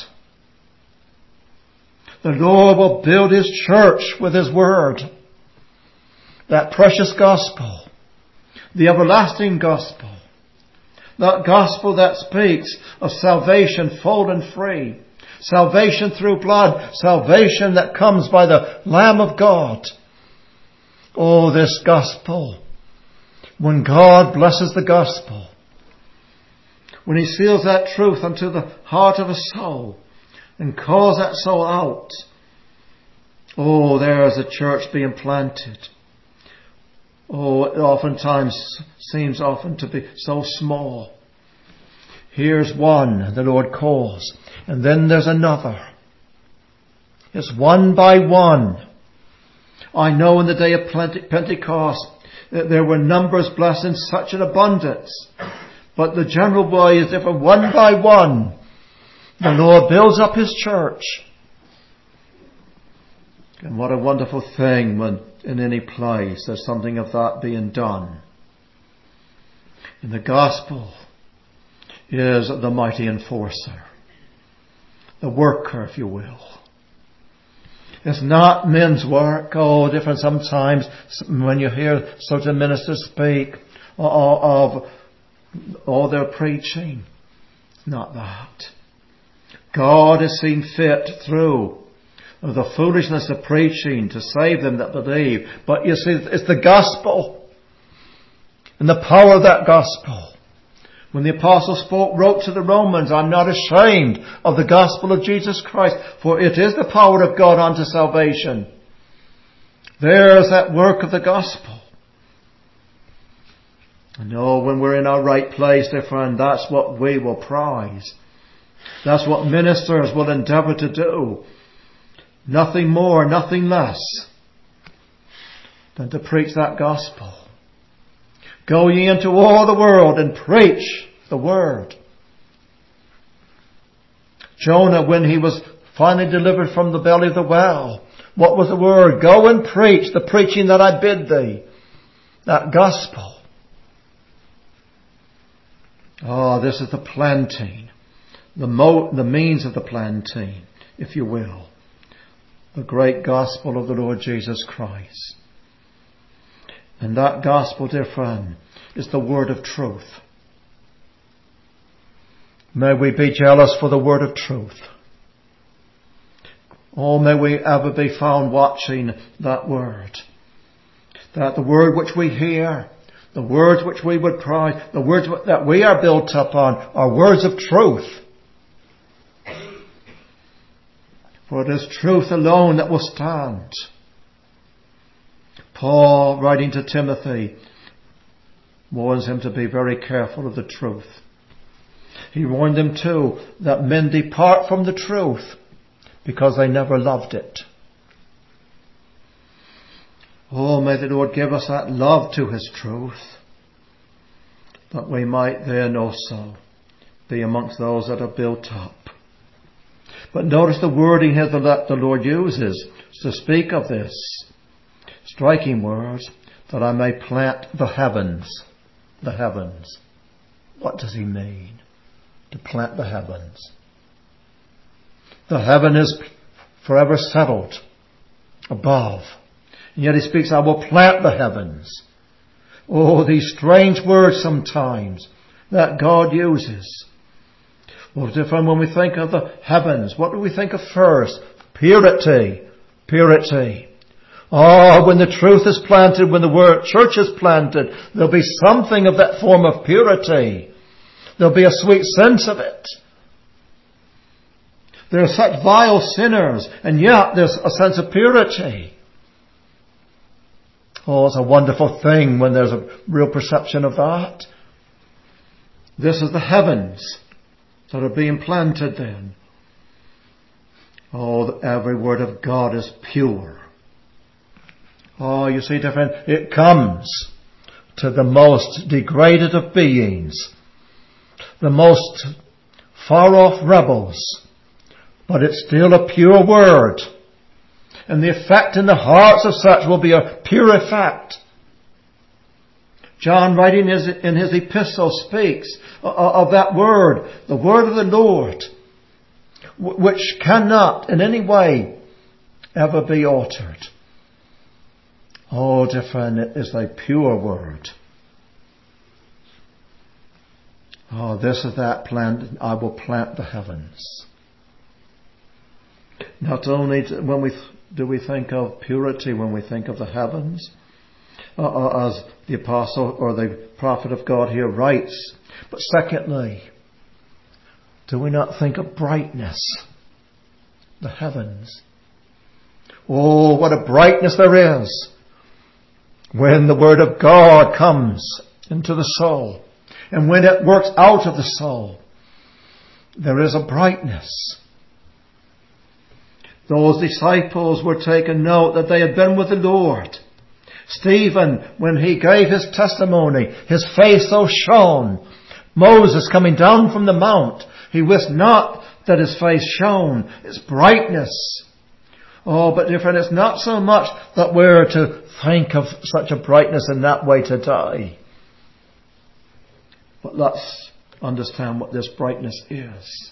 The Lord will build His church with His Word. That precious gospel. The everlasting gospel. That gospel that speaks of salvation full and free. Salvation through blood. Salvation that comes by the Lamb of God. Oh, this gospel. When God blesses the gospel. When He seals that truth unto the heart of a soul. And calls that soul out. Oh, there is a church being planted. Oh, it oftentimes seems often to be so small. Here's one the Lord calls. And then there's another. It's one by one. I know in the day of Pentecost that there were numbers blessed in such an abundance. But the general way is different. One by one. The Lord builds up His church. And what a wonderful thing when in any place there's something of that being done. And the gospel is the mighty enforcer. The worker, if you will. It's not men's work. Oh, different sometimes when you hear certain ministers speak of all their preaching. It's not that. God has seen fit through the foolishness of preaching to save them that believe. But you see, it's the gospel and the power of that gospel. When the apostle spoke, wrote to the Romans, I'm not ashamed of the gospel of Jesus Christ, for it is the power of God unto salvation. There's that work of the gospel. I know when we're in our right place, dear friend, that's what we will prize. That's what ministers will endeavour to do. Nothing more, nothing less than to preach that gospel. Go ye into all the world and preach the word. Jonah, when he was finally delivered from the belly of the whale, what was the word? Go and preach the preaching that I bid thee. That gospel. Oh, this is the planting. The, mo- the means of the planting, if you will. The great gospel of the Lord Jesus Christ. And that gospel, dear friend, is the word of truth. May we be jealous for the word of truth. Oh, may we ever be found watching that word. That the word which we hear, the words which we would prize, the words that we are built upon are words of truth. For it is truth alone that will stand. Paul, writing to Timothy, warns him to be very careful of the truth. He warned him too that men depart from the truth because they never loved it. Oh, may the Lord give us that love to His truth, that we might then also be amongst those that are built up. But notice the wording here that the Lord uses to speak of this. Striking words, that I may plant the heavens. The heavens. What does He mean? To plant the heavens. The heaven is forever settled above. And yet He speaks, I will plant the heavens. Oh, these strange words sometimes that God uses. Well, different when we think of the heavens. What do we think of first? Purity. Purity. Oh, when the truth is planted, when the word church is planted, there'll be something of that form of purity. There'll be a sweet sense of it. There are such vile sinners, and yet there's a sense of purity. Oh, it's a wonderful thing when there's a real perception of that. This is the heavens that are being planted then. Oh, every word of God is pure. Oh, you see, different. It comes to the most degraded of beings, the most far off rebels, but it's still a pure word. And the effect in the hearts of such will be a pure effect. John, writing his, in his epistle, speaks of that word, the word of the Lord, which cannot in any way ever be altered. Oh, different, it is a pure word. Oh, this is that plant, I will plant the heavens. Not only when we do we think of purity when we think of the heavens, uh, as the apostle or the prophet of God here writes, but secondly, do we not think of brightness? The heavens. Oh, what a brightness there is when the Word of God comes into the soul. And when it works out of the soul, there is a brightness. Those disciples were taking note that they had been with the Lord. Stephen, when he gave his testimony, his face so shone. Moses coming down from the mount, he wist not that his face shone. Its brightness. Oh, but different. It's not so much that we're to think of such a brightness in that way today. But let's understand what this brightness is.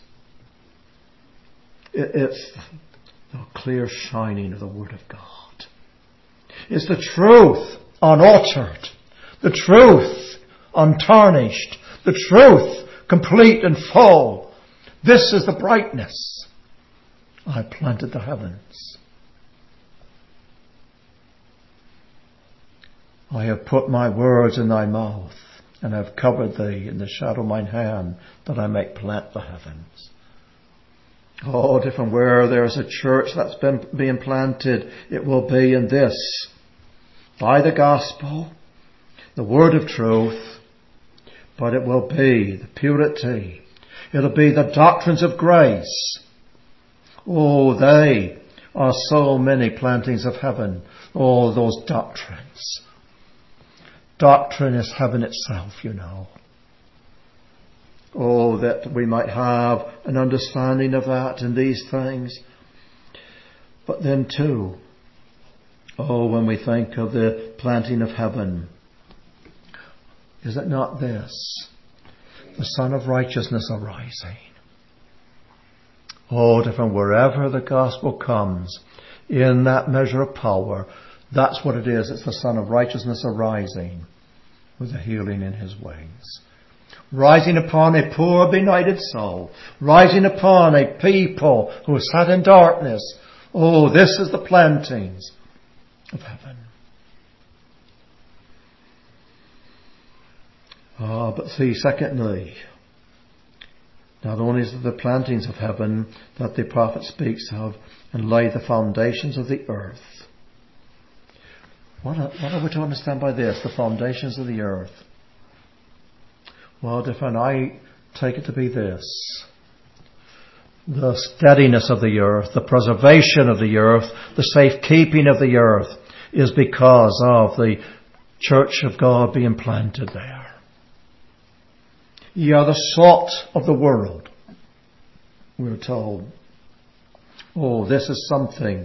It's the clear shining of the Word of God. It's the truth unaltered. The truth untarnished. The truth complete and full. This is the brightness. I planted the heavens. I have put my words in thy mouth, and have covered thee in the shadow of mine hand, that I may plant the heavens. Oh, different where there's a church that's been being planted, it will be in this. By the gospel, the word of truth, but it will be the purity. It'll be the doctrines of grace. Oh, they are so many plantings of heaven. Oh, those doctrines. Doctrine is heaven itself, you know. Oh, that we might have an understanding of that and these things. But then too, oh, when we think of the planting of heaven, is it not this? The Son of Righteousness arising. Oh, different wherever the gospel comes, in that measure of power, that's what it is. It's the Son of Righteousness arising. with a healing in his wings. Rising upon a poor benighted soul. Rising upon a people who sat in darkness. Oh, this is the plantings of heaven. Ah, but see, secondly, not only is it the plantings of heaven that the prophet speaks of, and lay the foundations of the earth. What are, what are we to understand by this? The foundations of the earth. Well, different. I take it to be this. The steadiness of the earth, the preservation of the earth, the safekeeping of the earth is because of the church of God being planted there. Ye are the salt of the world, we're told. Oh, this is something.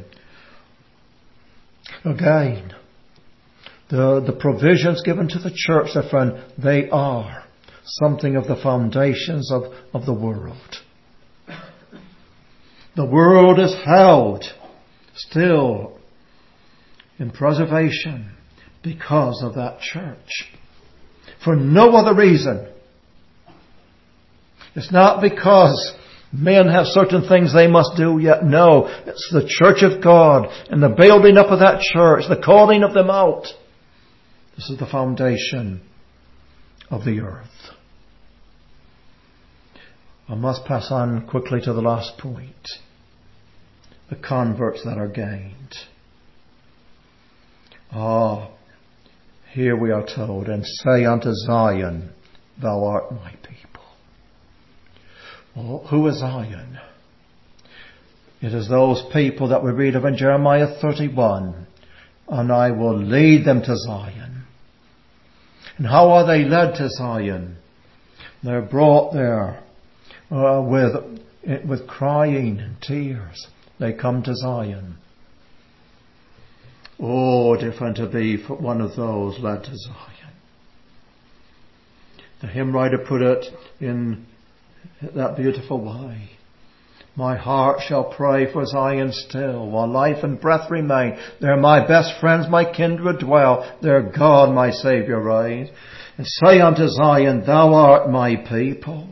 Again, the, the provisions given to the church, my friend, they are something of the foundations of, of the world. The world is held still in preservation because of that church. For no other reason. It's not because men have certain things they must do yet. No, it's the church of God and the building up of that church, the calling of them out. This is the foundation of the earth. I must pass on quickly to the last point. The converts that are gained. Ah, here we are told, and say unto Zion, thou art my people. Well, who is Zion? It is those people that we read of in Jeremiah thirty-one. And I will lead them to Zion. And how are they led to Zion? They're brought there uh, with, with crying and tears. They come to Zion. Oh, different to be one of those led to Zion. The hymn writer put it in that beautiful way. My heart shall pray for Zion still, while life and breath remain. There my best friends, my kindred dwell. There God, my Saviour, reigns. And say unto Zion, thou art my people.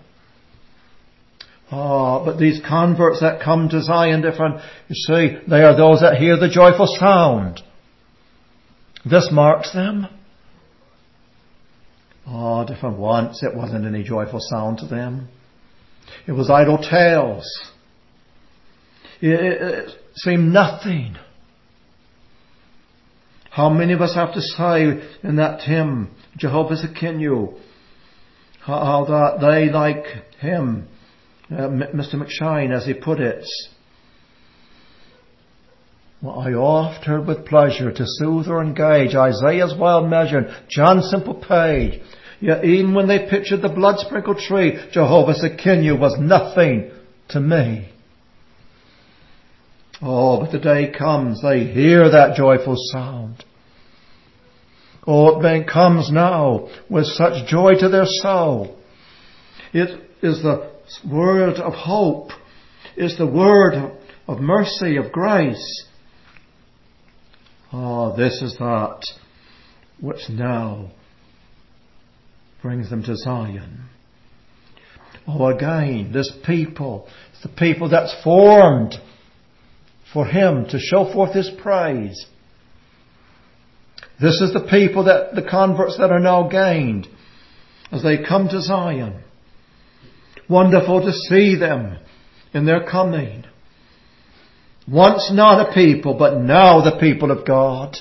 Ah, but these converts that come to Zion, different, you see, they are those that hear the joyful sound. This marks them. Ah, different. Once it wasn't any joyful sound to them. It was idle tales. It, it, it seemed nothing. How many of us have to say in that hymn, Jehovah Sekinu, how, how that they like him, uh, Mister McShine, as he put it, well, I oft heard with pleasure to soothe or engage Isaiah's wild measure, John's simple page. Yet even when they pictured the blood-sprinkled tree, Jehovah Sekinu was nothing to me. Oh, but the day comes, they hear that joyful sound. Oh, it comes now with such joy to their soul. It is the word of hope. It's the word of mercy, of grace. Oh, this is that which now brings them to Zion. Oh, again, this people, the people that's formed for Him to show forth His praise. This is the people that, the converts that are now gained as they come to Zion. Wonderful to see them in their coming. Once not a people, but now the people of God.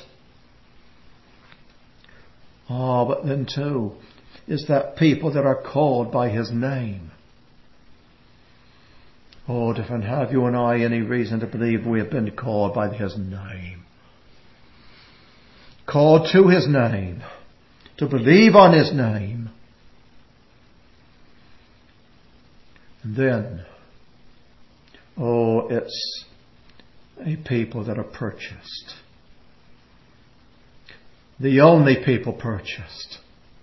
Oh, but then too, is that people that are called by His name. Oh, different. Have you and I any reason to believe we have been called by His name? Called to His name. To believe on His name. And then, oh, it's a people that are purchased. The only people purchased.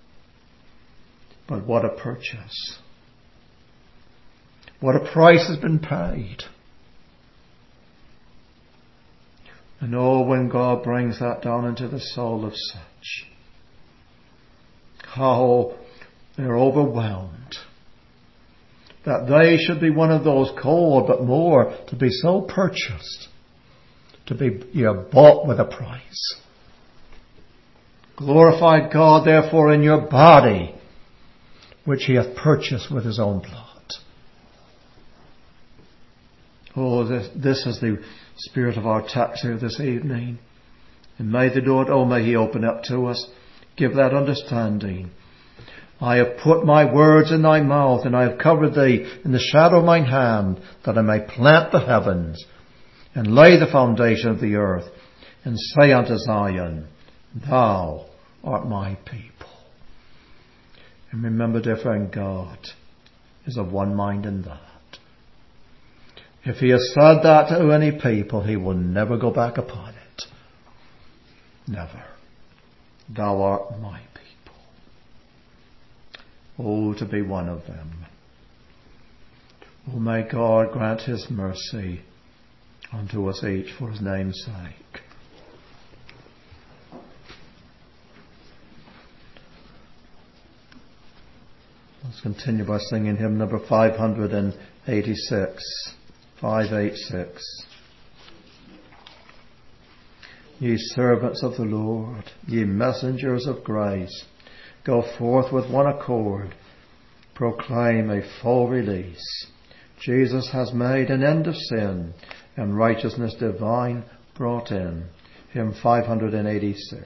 But what a purchase. What a price has been paid. And oh, when God brings that down into the soul of such, how they're overwhelmed. That they should be one of those called, but more to be so purchased, to be you're bought with a price. Glorify God therefore in your body, which he hath purchased with his own blood. Oh, this, this is the spirit of our text here this evening. And may the Lord, oh, may he open up to us, give that understanding. I have put my words in thy mouth, and I have covered thee in the shadow of mine hand, that I may plant the heavens, and lay the foundation of the earth, and say unto Zion, thou art my people. And remember, dear friend, God is of one mind in that. If he has said that to any people, he will never go back upon it. Never. Thou art my people. Oh, to be one of them. Oh, may God grant his mercy unto us each for his name's sake. Let's continue by singing hymn number five eighty-six. five eighty-six. Ye servants of the Lord, ye messengers of grace, go forth with one accord, proclaim a full release. Jesus has made an end of sin, and righteousness divine brought in. Hymn five eighty-six.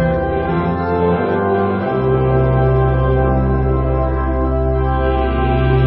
Thank you.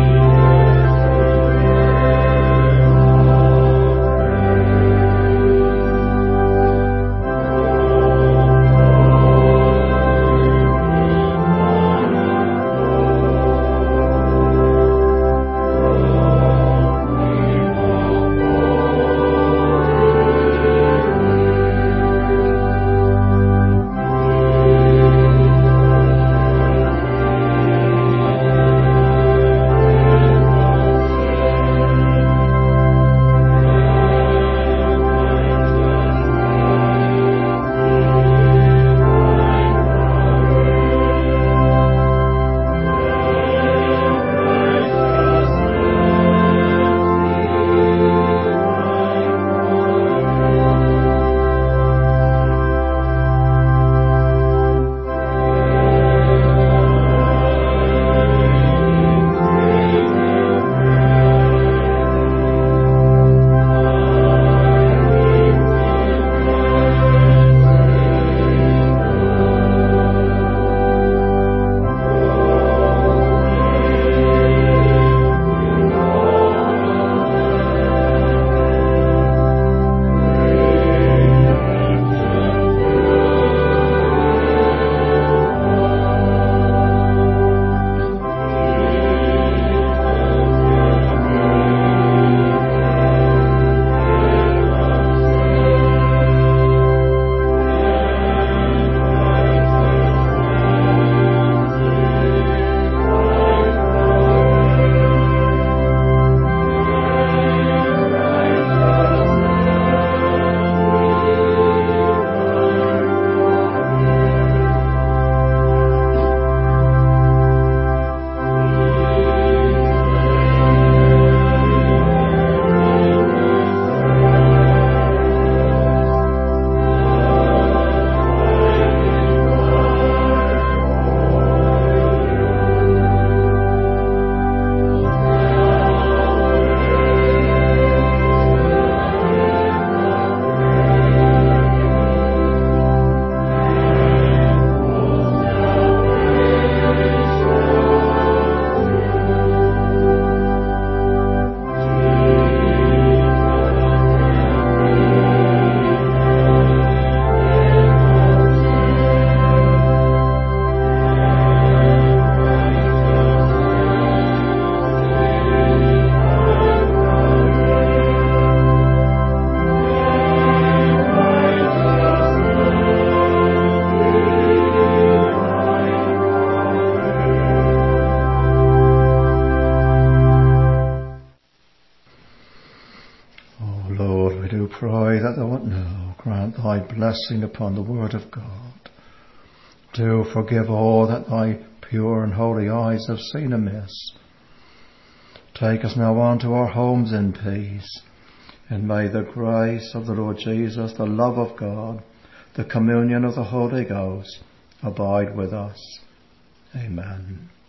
blessing upon the word of God. Do forgive all that thy pure and holy eyes have seen amiss. Take us now on to our homes in peace, and may the grace of the Lord Jesus, the love of God, the communion of the Holy Ghost abide with us. Amen.